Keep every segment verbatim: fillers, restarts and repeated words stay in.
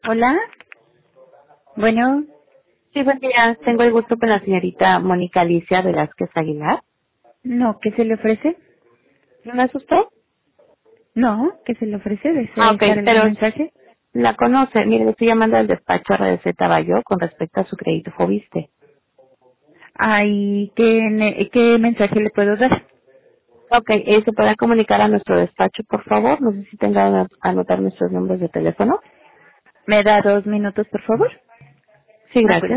Hola. Bueno, Sí, buen día. Tengo el gusto con la señorita Mónica Alicia Velázquez Aguilar. no, ¿qué se le ofrece? ¿No es usted? No, ¿qué se le ofrece? ¿Desea Ah, ok, dejar algún pero mensaje? la conoce. Mire, le estoy llamando al despacho R D Z Bayo con respecto a su crédito Fobiste. Ay, ¿qué, ne- ¿qué mensaje le puedo dar? Ok, eh, ¿se puede comunicar a nuestro despacho, por favor? No sé si tenga a anotar nuestros números de teléfono. ¿Me da dos minutos, por favor? Sí, ¿Me cuida? gracias.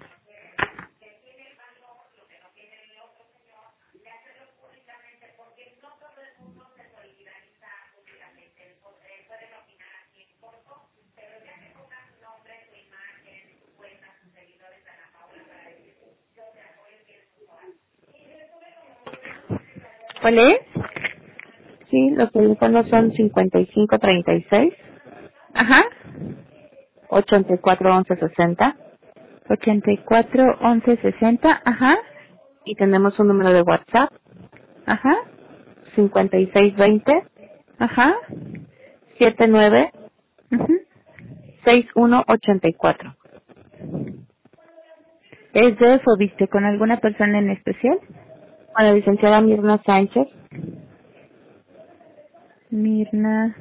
¿Cuál es? Sí, los teléfonos son cincuenta y cinco treinta y seis, Ajá. ochenta y cuatro once sesenta ochenta y cuatro once sesenta. Ajá. y tenemos un número de WhatsApp Ajá. cincuenta y seis veinte, Ajá. setenta y nueve, Ujú. sesenta y uno ochenta y cuatro. ¿Es de Fobiste con alguna persona en especial? Con la licenciada Mirna Sánchez. Mirna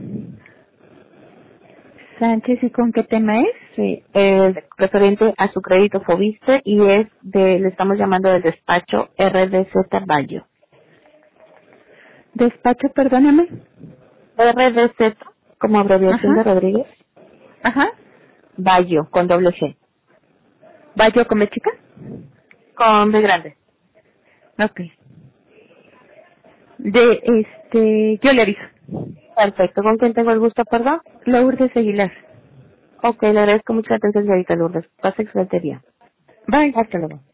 Sánchez, ¿y con qué tema es? Sí, es referente a su crédito Fobiste y es de, le estamos llamando del despacho R D Z Bayo. Despacho, perdóname. R D Z, como abreviación de Ajá. Rodríguez, Ajá. Bayo, con doble G, ¿Bayo con B chica? con B grande. Ok. De, este, yo le aviso. Perfecto, ¿con quién tengo el gusto, perdón? Lourdes Aguilar. Ok, le agradezco mucho la atención, señorita Lourdes. Pase excelente día. Bye. Hasta luego.